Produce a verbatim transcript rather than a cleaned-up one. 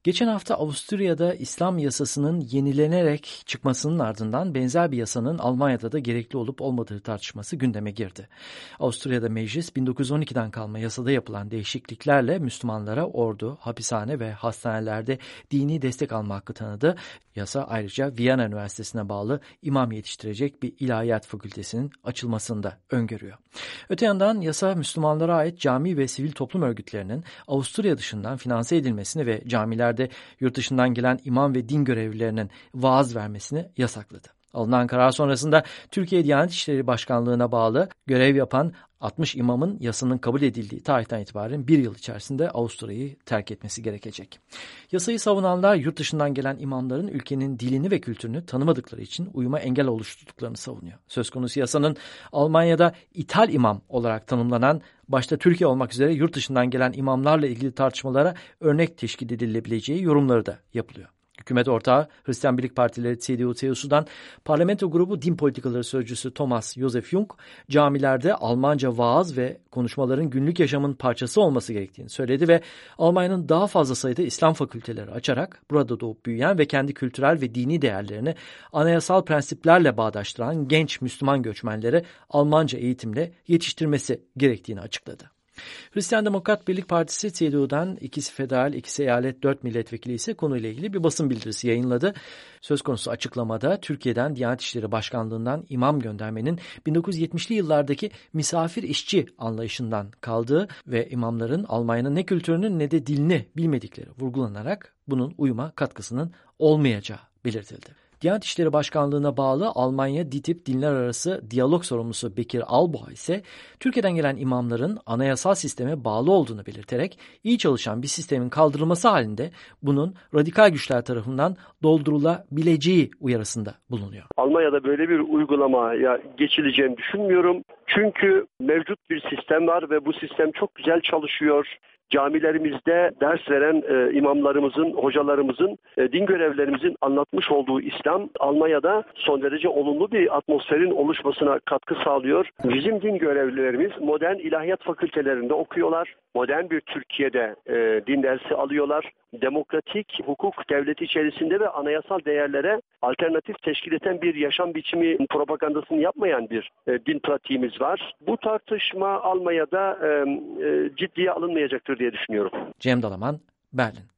Geçen hafta Avusturya'da İslam yasasının yenilenerek çıkmasının ardından benzer bir yasanın Almanya'da da gerekli olup olmadığı tartışması gündeme girdi. Avusturya'da meclis bin dokuz yüz on ikiden kalma yasada yapılan değişikliklerle Müslümanlara ordu, hapishane ve hastanelerde dini destek alma hakkı tanıdı. Yasa ayrıca Viyana Üniversitesi'ne bağlı imam yetiştirecek bir ilahiyat fakültesinin açılmasını da öngörüyor. Öte yandan yasa Müslümanlara ait cami ve sivil toplum örgütlerinin Avusturya dışından finanse edilmesini ve camilerde yurt dışından gelen imam ve din görevlilerinin vaaz vermesini yasakladı. Alınan karar sonrasında Türkiye Diyanet İşleri Başkanlığı'na bağlı görev yapan altmış imamın yasanın kabul edildiği tarihten itibaren bir yıl içerisinde Avusturya'yı terk etmesi gerekecek. Yasayı savunanlar yurt dışından gelen imamların ülkenin dilini ve kültürünü tanımadıkları için uyuma engel oluşturduklarını savunuyor. Söz konusu yasanın Almanya'da ithal imam olarak tanımlanan, başta Türkiye olmak üzere yurt dışından gelen imamlarla ilgili tartışmalara örnek teşkil edilebileceği yorumları da yapılıyor. Hükümet ortağı Hristiyan Birlik Partileri C D U C S U'dan Parlamento Grubu Din Politikaları Sözcüsü Thomas Josef Jung, camilerde Almanca vaaz ve konuşmaların günlük yaşamın parçası olması gerektiğini söyledi ve Almanya'nın daha fazla sayıda İslam fakülteleri açarak burada doğup büyüyen ve kendi kültürel ve dini değerlerini anayasal prensiplerle bağdaştıran genç Müslüman göçmenleri Almanca eğitimle yetiştirmesi gerektiğini açıkladı. Hristiyan Demokrat Birlik Partisi C D U'dan ikisi federal, ikisi eyalet dört milletvekili ise konuyla ilgili bir basın bildirisi yayınladı. Söz konusu açıklamada Türkiye'den Diyanet İşleri Başkanlığı'ndan imam göndermenin bin dokuz yüz yetmişli yıllardaki misafir işçi anlayışından kaldığı ve imamların Almanya'nın ne kültürünü ne de dilini bilmedikleri vurgulanarak bunun uyuma katkısının olmayacağı belirtildi. Diyanet İşleri Başkanlığı'na bağlı Almanya DİTİB Dinler Arası Diyalog Sorumlusu Bekir Alboğa ise Türkiye'den gelen imamların anayasal sisteme bağlı olduğunu belirterek iyi çalışan bir sistemin kaldırılması halinde bunun radikal güçler tarafından doldurulabileceği uyarısında bulunuyor. Almanya'da böyle bir uygulamaya geçileceğini düşünmüyorum. Çünkü mevcut bir sistem var ve bu sistem çok güzel çalışıyor. Camilerimizde ders veren e, imamlarımızın, hocalarımızın, e, din görevlerimizin anlatmış olduğu İslam Almanya'da son derece olumlu bir atmosferin oluşmasına katkı sağlıyor. Bizim din görevlilerimiz modern ilahiyat fakültelerinde okuyorlar. Modern bir Türkiye'de e, din dersi alıyorlar. Demokratik hukuk devleti içerisinde ve anayasal değerlere alternatif teşkil eden bir yaşam biçimi propagandasını yapmayan bir e, din pratiğimiz var. Bu tartışma Almanya'da e, e, ciddiye alınmayacaktır diye düşünüyorum. Cem Dalaman, Berlin.